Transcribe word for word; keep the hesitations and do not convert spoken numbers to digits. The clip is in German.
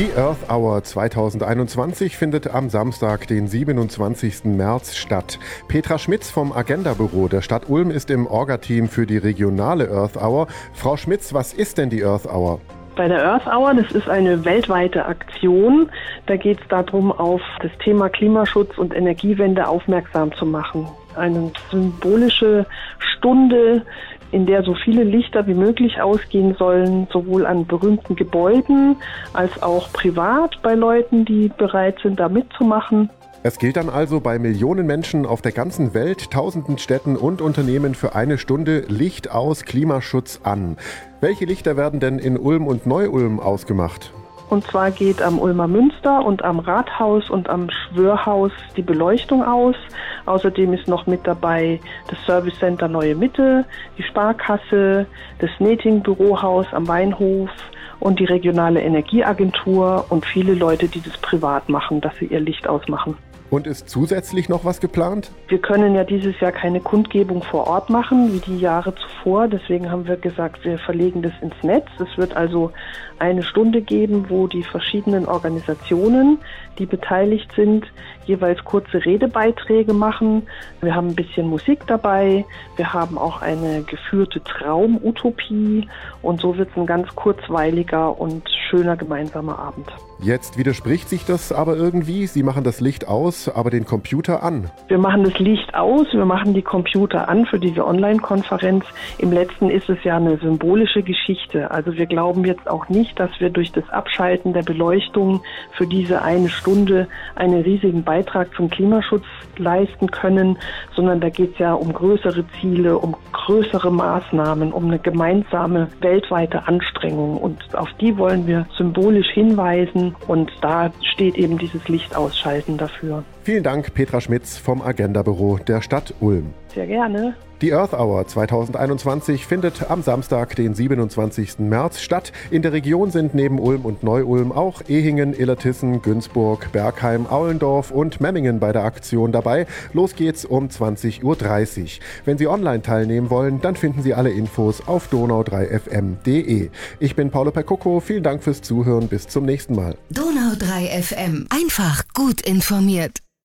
Die Earth Hour zweitausendeinundzwanzig findet am Samstag, den siebenundzwanzigsten März statt. Petra Schmitz vom Agenda-Büro der Stadt Ulm ist im Orga-Team für die regionale Earth Hour. Frau Schmitz, was ist denn die Earth Hour? Bei der Earth Hour, das ist eine weltweite Aktion. Da geht es darum, auf das Thema Klimaschutz und Energiewende aufmerksam zu machen. Eine symbolische Stunde, in der so viele Lichter wie möglich ausgehen sollen, sowohl an berühmten Gebäuden als auch privat bei Leuten, die bereit sind, da mitzumachen. Es gilt dann also bei Millionen Menschen auf der ganzen Welt, tausenden Städten und Unternehmen für eine Stunde Licht aus, Klimaschutz an. Welche Lichter werden denn in Ulm und Neu-Ulm ausgemacht? Und zwar geht am Ulmer Münster und am Rathaus und am Schwörhaus die Beleuchtung aus. Außerdem ist noch mit dabei das Service Center Neue Mitte, die Sparkasse, das Neting-Bürohaus am Weinhof und die regionale Energieagentur und viele Leute, die das privat machen, dass sie ihr Licht ausmachen. Und ist zusätzlich noch was geplant? Wir können ja dieses Jahr keine Kundgebung vor Ort machen, wie die Jahre zuvor. Deswegen haben wir gesagt, wir verlegen das ins Netz. Es wird also eine Stunde geben, wo die verschiedenen Organisationen, die beteiligt sind, jeweils kurze Redebeiträge machen. Wir haben ein bisschen Musik dabei. Wir haben auch eine geführte Traumutopie. Und so wird es ein ganz kurzweiliger und schöner gemeinsamer Abend. Jetzt widerspricht sich das aber irgendwie. Sie machen das Licht aus, aber den Computer an. Wir machen das Licht aus, wir machen die Computer an für diese Online-Konferenz. Im letzten ist es ja eine symbolische Geschichte. Also wir glauben jetzt auch nicht, dass wir durch das Abschalten der Beleuchtung für diese eine Stunde einen riesigen Beitrag zum Klimaschutz leisten können, sondern da geht es ja um größere Ziele, um größere Maßnahmen, um eine gemeinsame weltweite Anstrengung. Und auf die wollen wir symbolisch hinweisen. Und da steht eben dieses Lichtausschalten dafür. Vielen Dank, Petra Schmitz vom Agenda-Büro der Stadt Ulm. Sehr gerne. Die Earth Hour zweitausendeinundzwanzig findet am Samstag, den siebenundzwanzigsten März statt. In der Region sind neben Ulm und Neu-Ulm auch Ehingen, Illertissen, Günzburg, Bergheim, Aulendorf und Memmingen bei der Aktion dabei. Los geht's um zwanzig Uhr dreißig. Wenn Sie online teilnehmen wollen, dann finden Sie alle Infos auf donau drei f m punkt d e. Ich bin Paolo Percocco, vielen Dank fürs Zuhören, bis zum nächsten Mal. Donau drei F M, einfach gut informiert.